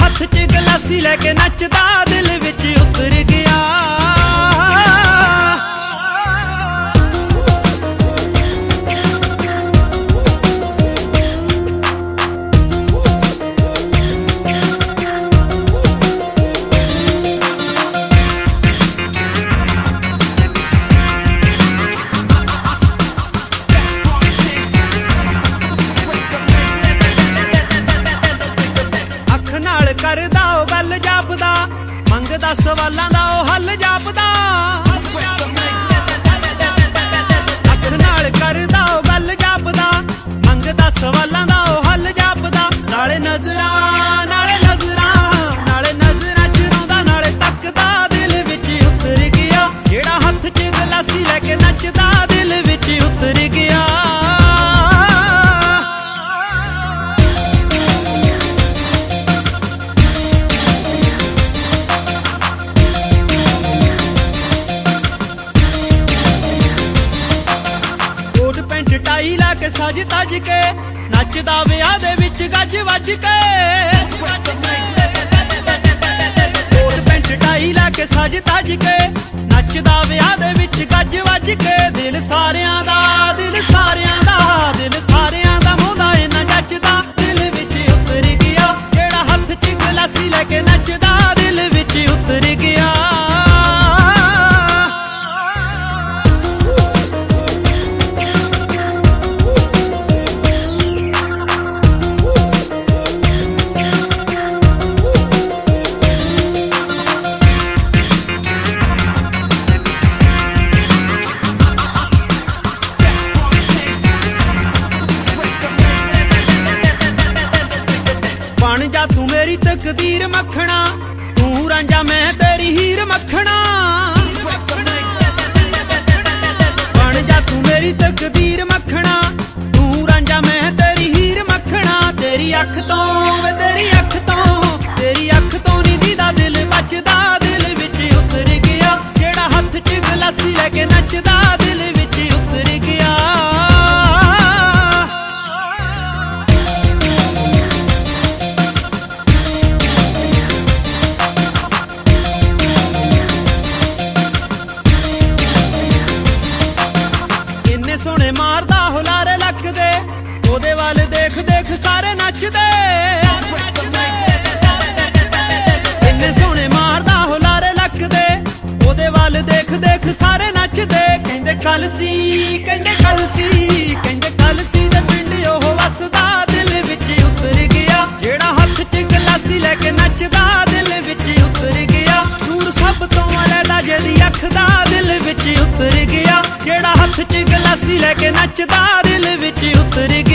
ਹੱਥ 'ਚ ਗਲਾਸੀ ਲੈ ਕੇ ਨੱਚਦਾ ਦਿਲ ਵਿੱਚ ਉਤਰ ਗਿਆ। ਕਰਦਾ ਉਹ ਗੱਲ ਜਾਪਦਾ, ਮੰਗਦਾ ਸਵਾਲਾਂ ਦਾ ਉਹ ਹੱਲ ਜਾਪਦਾ। ਅੱਖ ਨਾਲ ਕਰਦਾ ਉਹ ਗੱਲ ਜਾਪਦਾ, ਮੰਗਦਾ ਸਵਾਲਾਂ ਦਾ ਉਹ ਹੱਲ ਜਾਪਦਾ। ਨਾਲੇ ਨਜ਼ਰਾਂ ਨਾਲੇ ਨਜ਼ਰਾਂ ਨਾਲੇ ਨਜ਼ਰਾਂ ਚੁਰਾਉਂਦਾ, ਨਾਲੇ ਤੱਕਦਾ ਦਿਲ ਵਿੱਚ ਉਤਰ ਗਿਆ। ਜਿਹੜਾ ਹੱਥ 'ਚ ਗਲਾਸੀ ਲੈ ਕੇ ਨੱਚਦਾ ਦਿਲ ਵਿੱਚ ਉਤਰ ਗਿਆ। ਟਾਈ ਲਾ ਕੇ ਸਜ ਤਜ ਕੇ ਨੱਚਦਾ ਵਿਆਹ ਦੇ ਵਿੱਚ ਗੱਜ ਵੱਜ ਕੇ। ਕੋਟ ਪੈਂਟ ਟਾਈ ਲਾ ਕੇ ਸਜ ਤਜ ਕੇ ਨੱਚਦਾ ਵਿਆਹ ਦੇ ਵਿੱਚ ਗੱਜ ਵੱਜ ਕੇ। ਦਿਲ ਸਾਰਿਆਂ ਦਾ ਦਿਲ ਸਾਰਿਆਂ ਦਾ ਦਿਲ ਸਾਰਿਆਂ ਦਾ ਮੋਹਦਾ ਇਹਨਾਂ ਜੱਚਦਾ ਦਿਲ ਵਿੱਚ ਉਤਰ ਗਿਆ। ਜਿਹੜਾ ਹੱਥ 'ਚ ਗਲਾਸੀ ਲੈ ਕੇ ਨੱਚਦਾ ਦਿਲ ਵਿੱਚ ਉਤਰ ਗਿਆ। ਬਣ ਜਾ ਤੂੰ ਮੇਰੀ ਤਕਦੀਰ ਮੱਖਣਾ, ਤੂੰ ਰਾਂਝਾ ਮੈਂ ਤੇਰੀ ਹੀਰ ਮੱਖਣਾ। ਬਣ ਜਾ ਤੂੰ ਮੇਰੀ ਤਕਦੀਰ ਮੱਖਣਾ, ਤੂੰ ਰਾਂਝਾ ਮੈਂ ਤੇਰੀ ਹੀਰ ਮੱਖਣਾ। ਤੇਰੀ ਅੱਖ ਤੋਂ ਵੇ ਤੇਰੀ ਅੱਖ ਤੋਂ, ਤੇਰੀ ਅੱਖ ਤੋਂ ਨੀ ਦੀਦਾ ਦਿਲ ਬਚਦਾ ਦਿਲ ਵਿੱਚ ਉਤਰ ਗਿਆ। ਜਿਹੜਾ ਹੱਥ 'ਚ ਗਲਾਸੀ ਲੈ ਕੇ ਨੱਚਦਾ ਦਿਲ ਵਿੱਚ ਉਤਰ ਗਿਆ। ਸੋਹਣੇ ਮਾਰਦਾ ਹੁਲਾਰੇ ਲੱਕਦੇ, ਉਹਦੇ ਵੱਲ ਦੇਖ ਦੇਖ ਸਾਰੇ ਨੱਚਦੇ। ਇੰਨੇ ਸੋਹਣੇ ਮਾਰਦਾ ਹੁਲਾਰੇ ਲੱਕਦੇ, ਉਹਦੇ ਵੱਲ ਦੇਖ ਦੇਖ ਸਾਰੇ ਨੱਚਦੇ। ਕਹਿੰਦੇ ਕੱਲ ਸੀ ਕਹਿੰਦੇ ਕੱਲ ਸੀ ਕਹਿੰਦੇ ਕੱਲ ਸੀ ਦੇ ਪਿੰਡ ਉਹ ਵਸਦਾ ਦਿਲ ਵਿੱਚ ਉਤਰ ਗਿਆ। ਜਿਹੜਾ ਹੱਥ 'ਚ ਗਲਾਸੀ ਲੈ ਕੇ ਨੱਚਦਾ ਦਿਲ ਵਿੱਚ ਉਤਰ ਗਿਆ। ਦੂਰ ਸਭ ਤੋਂ ਅਲੱਗ ਜਿਹਦੀ ਅੱਖ ਦਾ ਦਿਲ ਵਿੱਚ ਉਤਰ ਗਿਆ। ਜਿਹੜਾ ਹੱਥ 'ਚ ਗਲਾਸੀ ਲੈ ਕੇ ਨੱਚਦਾ ਦਿਲ ਵਿੱਚ ਉਤਰ ਗਿਆ।